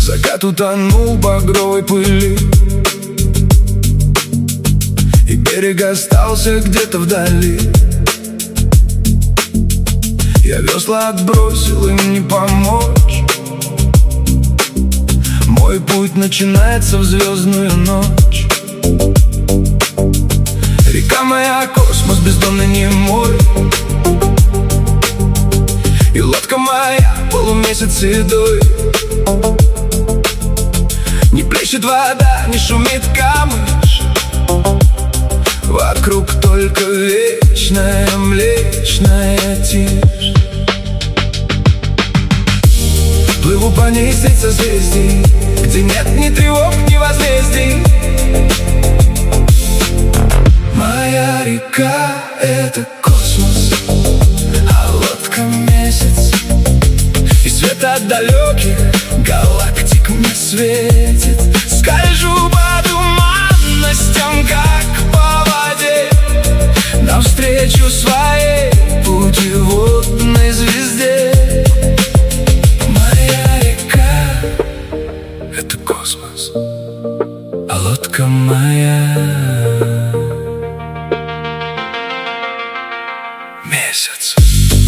Закат утонул в багровой пыли, и берег остался где-то вдали. Я весла отбросил, им не помочь. Мой путь начинается в звездную ночь. Река моя, космос, бездонный не мой. И лодка моя, полумесяц седой. Не плещет вода, не шумит камыш. Вокруг только вечная млечная тишь. Плыву по ней средь созвездий, где нет ни тревог, ни возмездий. Моя река — это космос, а лодка — месяц. И свет от далеких галактик мне светит. Скольжу по туманностям, как по воде, навстречу своей путеводной звезде. Моя река — это космос, а лодка моя — месяц.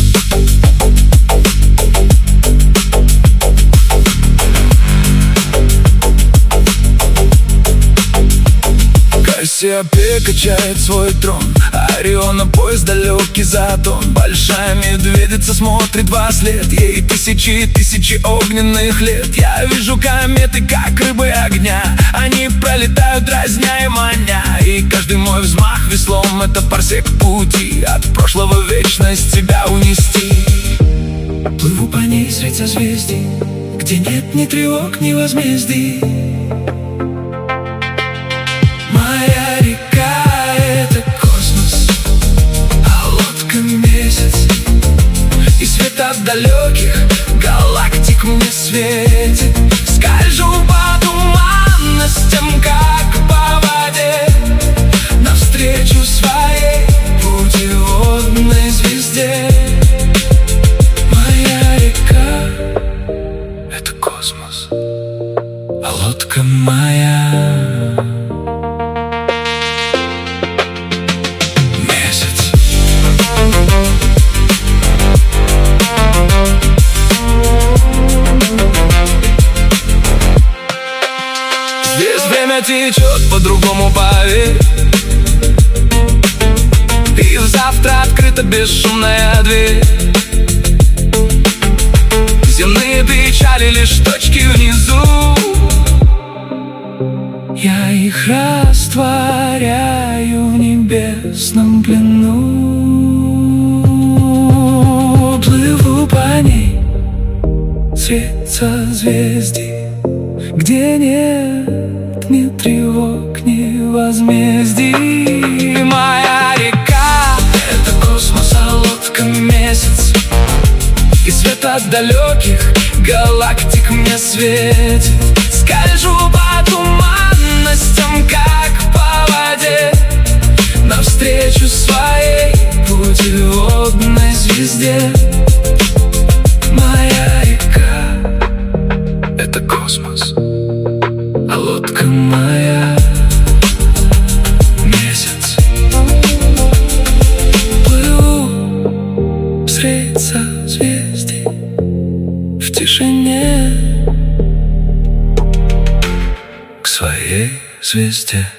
Кассиопея качает свой трон, Ориона пояс далекий затон. Большая медведица смотрит во след, ей тысячи огненных лет. Я вижу кометы, как рыбы огня, они пролетают, дразня и маня. И каждый мой взмах веслом — это парсек пути, от прошлого в вечность тебя унести. Плыву по ней средь созвездий, где нет ни тревог, ни возмездий. Моя река — это космос, а лодка — месяц. И свет от далеких галактик мне светит. Скольжу по туманностям, как по воде, навстречу своей путеводной звезде. Моя река — это космос, а лодка моя месяц. Здесь время течет по-другому, поверь. И в завтра открыта бесшумная дверь. Земные печали — лишь точки внизу. Я их растворяю в небесном плену. Плыву по ней средь созвездий, где нет ни тревог, ни возмездий. Моя река — это космос, а лодка — месяц. И свет от далеких галактик мне светит. Скольжу по туманностям, как по воде, навстречу своей путеводной звезде. Моя река — это космос, а лодка моя месяц. Плыву средь созвездий в тишине к своей звезде.